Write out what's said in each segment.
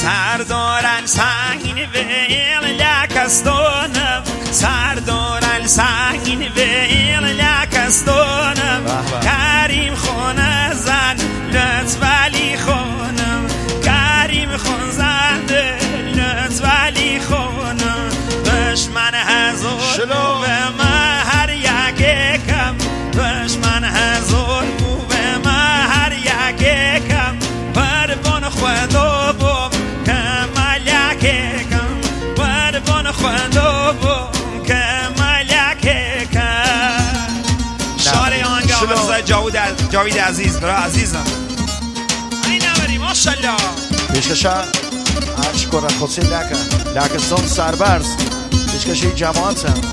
سردار سنگین ویل لکستانم سردار سنگین ویل لکستانم کریم خونه زن لطفالی خانم کریم خون زنده لطفالی خانم دشمن هزار به من هر یکم دشمن هزار به من هر یکم قربان خدا بم که ملکم قربان خدا بم که ملکم شاره آنگه آمرزای جاوید عزیز برای عزیزم این نوری ماشالله پیشکشا اشکر خودسی لکستان سربرز پیشکشی جماعت هم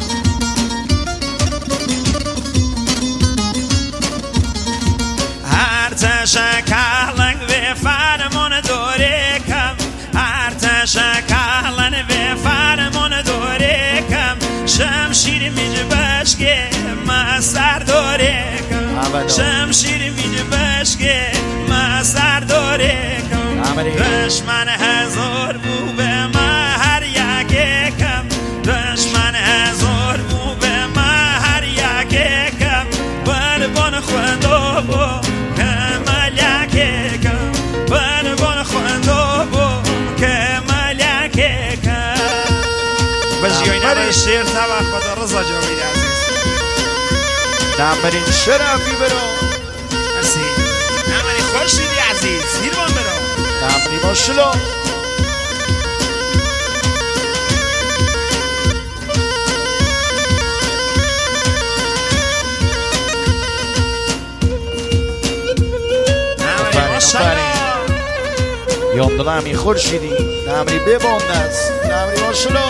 هر تشکلنگ به فرمان دوره کم هر تشکلن به فرمان دوره کم شمشیر میجه بشکه ما سر دوره کم شمشیر میجه بشکه ما سر دوره کم دشمن هزار بو به ما هر یکم دشمن هزار بو به ما هر یکم قربان خدا بو که ملکم قربان خدا بو که ملکم بجیوی نبای شیر تبا خدا رضا جاوید عزیز نمبرین شرفی برو مرسی نمبری خوش دیدی عزیز هیرمان برو نمبری باشلو یاندل همی خورشیدی نمری بباند است نمری باشلو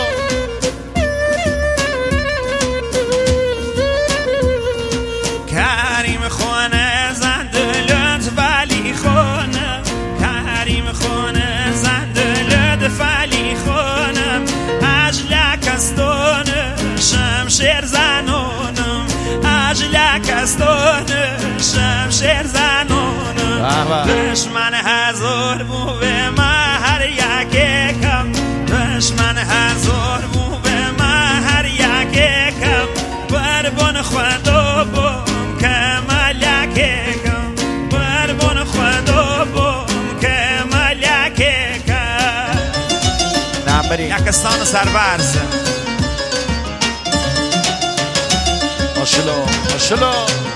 کریم خونه زندلت ولی خونه کریم خونه زندلت ولی خونم اجلک استون شمشیر زنونم اجلک استون شمشیر زنونم دشمن هزار بو به من هر یکم دشمن هزار بو به من هر یکم قربان خدا بم که ملکم قربان خدا بم که ملکم نمبری یکستان سربرز ماشالله ماشالله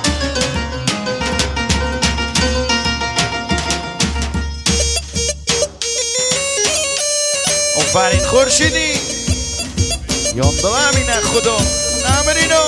آفرین خورشیدی یاندل همینه خدا نمرینو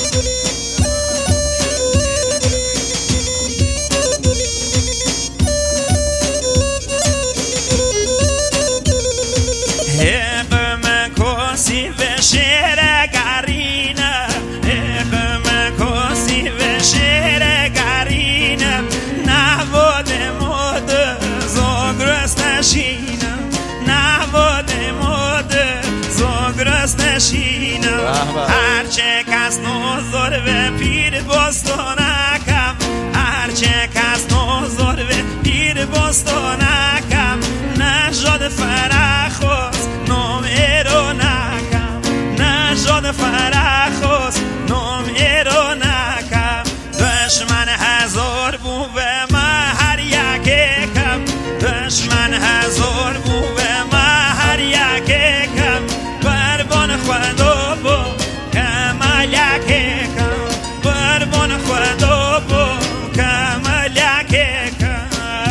هقم کسی و شیر گرینه هقم کسی و شیر گرینه نواد مود زاگرست نشینه نواد مود زاگرست نشینه هرچه کس نوزار و پیر باستانکم هرچه کس نوزار و پیر باستانکم نجاد فرخوز نام ایرو نکم نجاد فرخوز نام ایرو نکم دشمن هزار بو به من هر یکم دشمن هزار بو به من هر یکم قربان خدا بو که ملکم قربان خدا بو که ملکم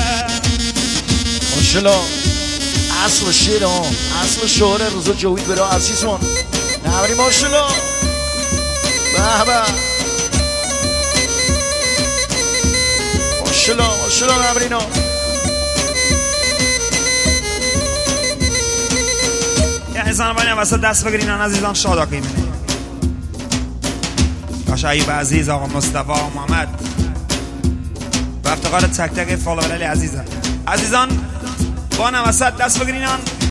ماشالله اصل شیر ها اصل شعر رضا جاوید برای عزیزمان نمری ماشالله به به ماشالله ماشالله نمرینا یه عزیزان باید وسط دست بگیرین عزیزان شادا که ایمونه کاش ایوب عزیز آقا مصطفی محمد و افتقار تک تک فالوورلی عزیزان با وسط دست بگیرین